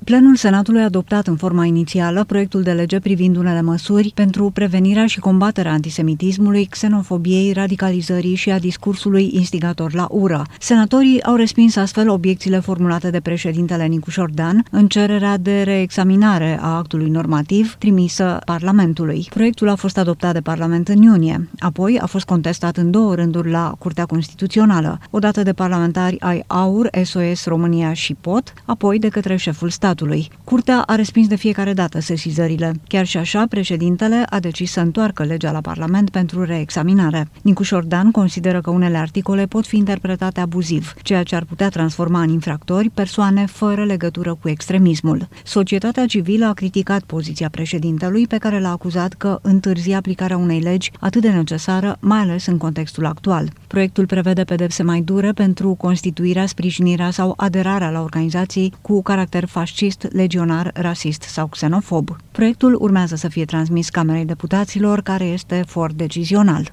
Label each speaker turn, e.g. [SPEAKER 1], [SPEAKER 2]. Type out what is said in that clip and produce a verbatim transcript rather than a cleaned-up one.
[SPEAKER 1] Plenul Senatului a adoptat în forma inițială proiectul de lege privind unele măsuri pentru prevenirea și combaterea antisemitismului, xenofobiei, radicalizării și a discursului instigator la ură. Senatorii au respins astfel obiecțiile formulate de președintele Nicu Șordan în cererea de reexaminare a actului normativ trimisă Parlamentului. Proiectul a fost adoptat de Parlament în iunie, apoi a fost contestat în două rânduri la Curtea Constituțională, odată de parlamentari ai A U R, S O S România și P O T, apoi de către șeful statului. Curtea a respins de fiecare dată sesizările. Chiar și așa, președintele a decis să întoarcă legea la Parlament pentru reexaminare. Nicu Șordan consideră că unele articole pot fi interpretate abuziv, ceea ce ar putea transforma în infractori persoane fără legătură cu extremismul. Societatea civilă a criticat poziția președintelui, pe care l-a acuzat că întârzie aplicarea unei legi atât de necesară, mai ales în contextul actual. Proiectul prevede pedepse mai dure pentru constituirea, sprijinirea sau aderarea la organizații cu caracter fascist, legionar, rasist sau xenofob. Proiectul urmează să fie transmis Camerei Deputaților, care este for decizional.